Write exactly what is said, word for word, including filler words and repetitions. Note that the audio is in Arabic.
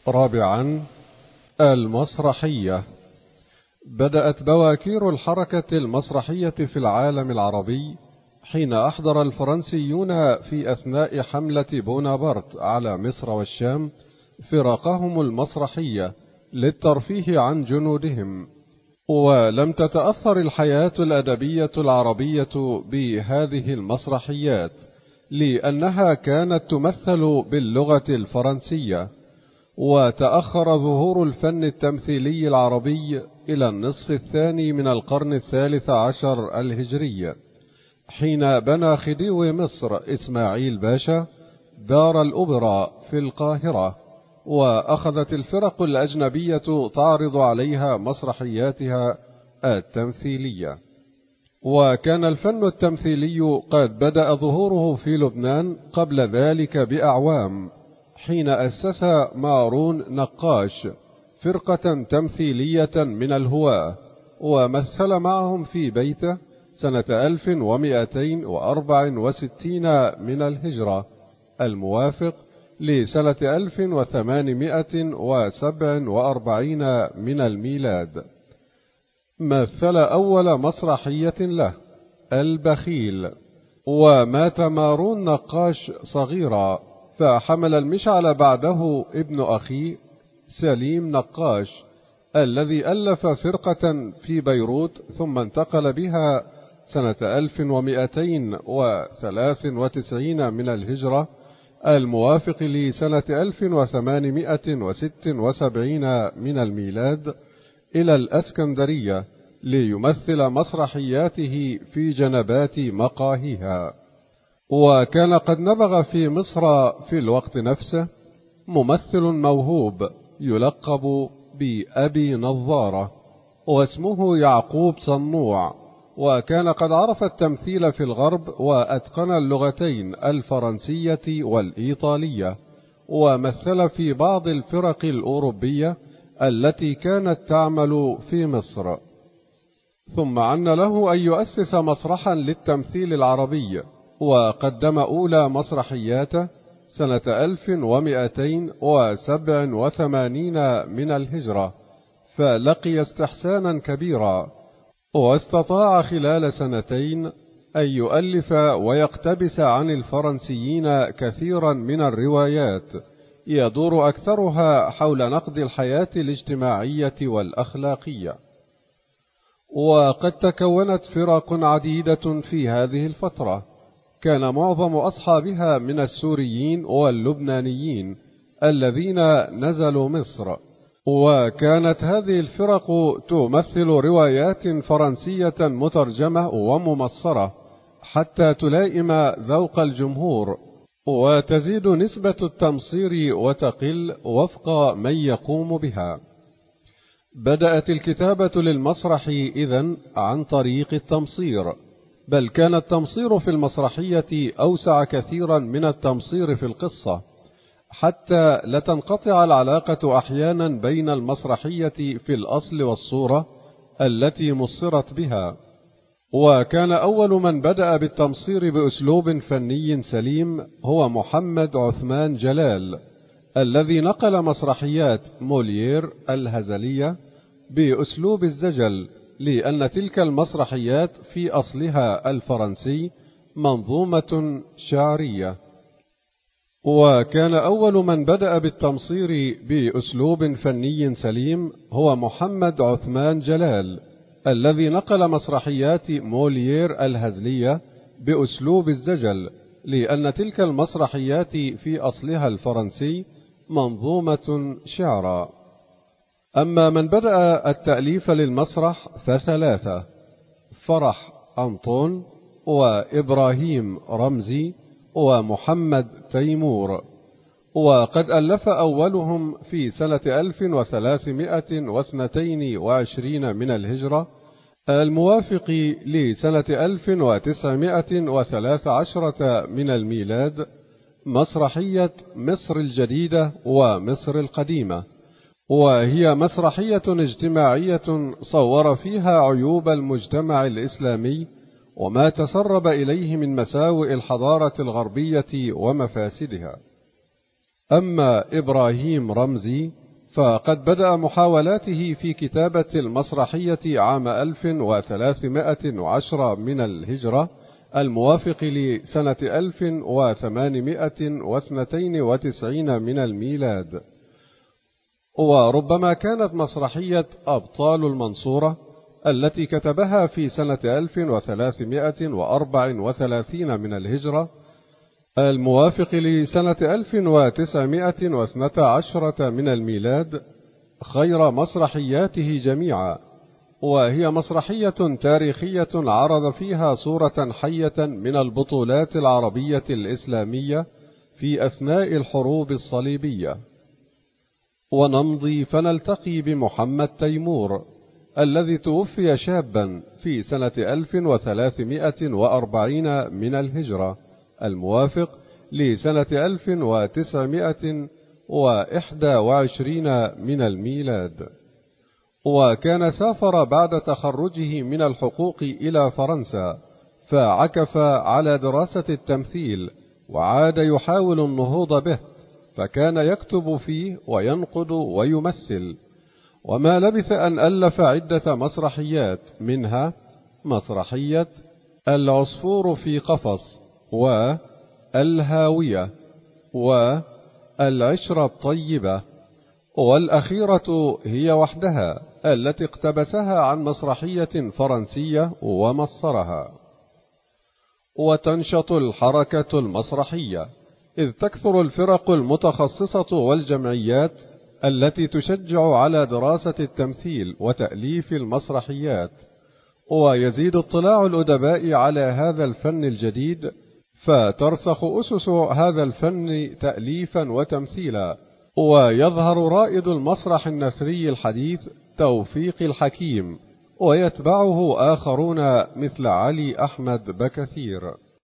رابعا، المسرحية. بدأت بواكير الحركة المسرحية في العالم العربي حين أحضر الفرنسيون في أثناء حملة بونابرت على مصر والشام فرقهم المسرحية للترفيه عن جنودهم، ولم تتأثر الحياة الأدبية العربية بهذه المسرحيات لأنها كانت تمثل باللغة الفرنسية. وتأخر ظهور الفن التمثيلي العربي إلى النصف الثاني من القرن الثالث عشر الهجري، حين بنى خديوي مصر إسماعيل باشا دار الأوبرا في القاهرة، وأخذت الفرق الأجنبية تعرض عليها مسرحياتها التمثيلية. وكان الفن التمثيلي قد بدأ ظهوره في لبنان قبل ذلك بأعوام، حين أسس مارون نقاش فرقة تمثيلية من الهواة، ومثل معهم في بيته سنة ألف ومئتين وأربعة وستين من الهجرة الموافق لسنة ألف وثمانمئة وسبعة وأربعين من الميلاد. مثل أول مسرحية له البخيل، ومات مارون نقاش صغيرا، فحمل المشعل بعده ابن أخيه سليم نقاش الذي ألف فرقة في بيروت، ثم انتقل بها سنة ألف ومئتين وثلاث وتسعين من الهجرة الموافق لسنة ألف وثمانمئة وست وسبعين من الميلاد إلى الأسكندرية ليمثل مسرحياته في جنبات مقاهيها. وكان قد نبغ في مصر في الوقت نفسه ممثل موهوب يلقب بأبي نظارة، واسمه يعقوب صنوع، وكان قد عرف التمثيل في الغرب وأتقن اللغتين الفرنسية والإيطالية، ومثل في بعض الفرق الأوروبية التي كانت تعمل في مصر. ثم عن له أن يؤسس مسرحا للتمثيل العربي، وقدم أولى مسرحياته سنة ألف ومئتين وسبعة وثمانين من الهجرة، فلقي استحسانا كبيرا، واستطاع خلال سنتين أن يؤلف ويقتبس عن الفرنسيين كثيرا من الروايات يدور أكثرها حول نقد الحياة الاجتماعية والأخلاقية. وقد تكونت فرق عديدة في هذه الفترة، كان معظم أصحابها من السوريين واللبنانيين الذين نزلوا مصر، وكانت هذه الفرق تمثل روايات فرنسية مترجمة وممصرة حتى تلائم ذوق الجمهور، وتزيد نسبة التمصير وتقل وفق من يقوم بها. بدأت الكتابة للمسرح إذن عن طريق التمصير، بل كان التمصير في المسرحية أوسع كثيرا من التمصير في القصة، حتى لا تنقطع العلاقة أحيانا بين المسرحية في الأصل والصورة التي مصرت بها. وكان أول من بدأ بالتمصير بأسلوب فني سليم هو محمد عثمان جلال، الذي نقل مسرحيات موليير الهزلية بأسلوب الزجل، لأن تلك المسرحيات في أصلها الفرنسي منظومة شعرية. وكان أول من بدأ بالتمصير بأسلوب فني سليم هو محمد عثمان جلال، الذي نقل مسرحيات موليير الهزلية بأسلوب الزجل، لأن تلك المسرحيات في أصلها الفرنسي منظومة شعرا. أما من بدأ التأليف للمسرح فثلاثة: فرح أنطون، وإبراهيم رمزي، ومحمد تيمور. وقد ألف أولهم في سنة ألف وثلاثمئة واثنين وعشرين من الهجرة الموافق لسنة ألف وتسعمئة وثلاث عشرة من الميلاد مسرحية مصر الجديدة ومصر القديمة، وهي مسرحية اجتماعية صور فيها عيوب المجتمع الإسلامي وما تسرب إليه من مساوئ الحضارة الغربية ومفاسدها. أما إبراهيم رمزي فقد بدأ محاولاته في كتابة المسرحية عام ألف وثلاثمائة وعشرة من الهجرة الموافق لسنة ألف وثمانمائة واثنين وتسعين من الميلاد، وربما كانت مسرحية أبطال المنصورة التي كتبها في سنة ألف وثلاثمائة وأربعة وثلاثين من الهجرة الموافق لسنة ألف وتسعمائة واثني عشر من الميلاد خير مسرحياته جميعا، وهي مسرحية تاريخية عرض فيها صورة حية من البطولات العربية الإسلامية في أثناء الحروب الصليبية. ونمضي فنلتقي بمحمد تيمور الذي توفي شابا في سنة ألف وثلاثمائة وأربعين من الهجرة الموافق لسنة ألف وتسعمائة وإحدى وعشرين من الميلاد. وكان سافر بعد تخرجه من الحقوق إلى فرنسا، فعكف على دراسة التمثيل وعاد يحاول النهوض به، فكان يكتب فيه وينقد ويمثل، وما لبث أن ألف عدة مسرحيات، منها مسرحية العصفور في قفص والهاوية والعشرة الطيبة، والأخيرة هي وحدها التي اقتبسها عن مسرحية فرنسية ومصرها. وتنشط الحركة المسرحية إذ تكثر الفرق المتخصصة والجمعيات التي تشجع على دراسة التمثيل وتأليف المسرحيات، ويزيد اطلاع الأدباء على هذا الفن الجديد، فترسخ أسس هذا الفن تأليفا وتمثيلا، ويظهر رائد المسرح النثري الحديث توفيق الحكيم، ويتبعه آخرون مثل علي أحمد بكثير.